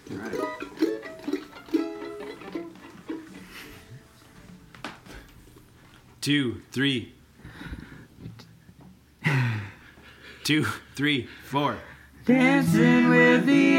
All right. Two, three. 2, 3, 4. Dancing with the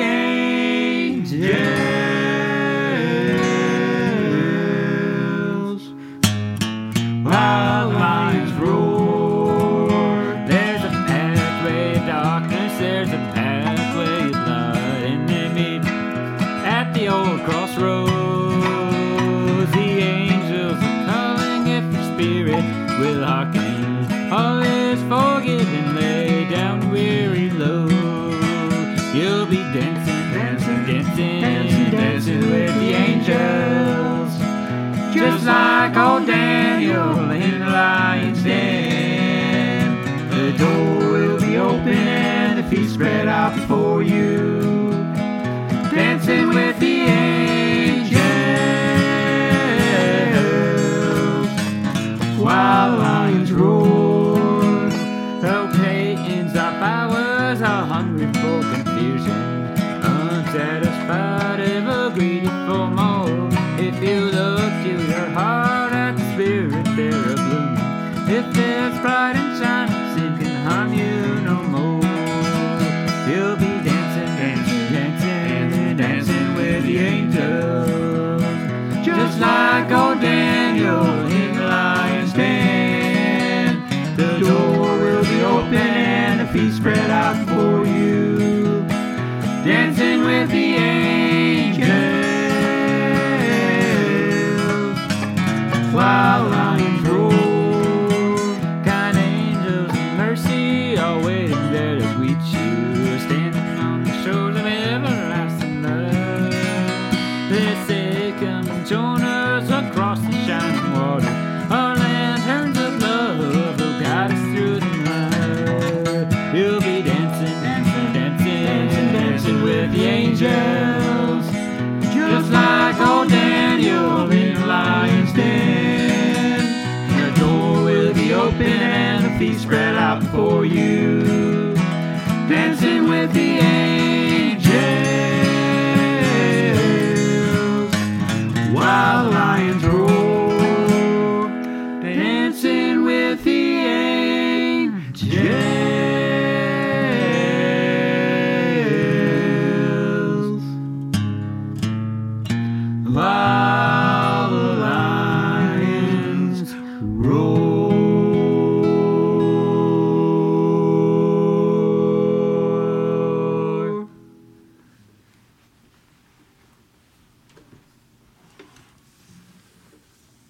angels while lions roar. There's a pathway of darkness, there's a pathway of light, and they meet at the old crossroads. The angels are calling if your spirit will hearken. All is forgiven, lay down weary load. You'll be dancing, dancing, dancing, dancing, dancing with the angels. Just like old Daniel in the lion's den. The door will be open and the feet spread out before you. Dancing with the angels while lions roar. Powers are hungry for confusion, unsatisfied, ever greedy for more. If you look to your heart at the spirit there bloom, if there's pride and shine, sin can harm you no more. You'll be dancing, dancing, dancing, dancing with the angels, just like old Daniel in the lion's den. The door will be open and the feet spread out for you. Dancing with the angels while lions roar. Kind angels of mercy are waiting there to greet you, standing on the shores of everlasting love. They say, come and join us across the shining water. Our lanterns of love will guide us through the night. You'll be dancing, dancing, dancing, dancing, dancing with the angels, just like old Daniel in the lion's den. The door will be open and the feet spread out before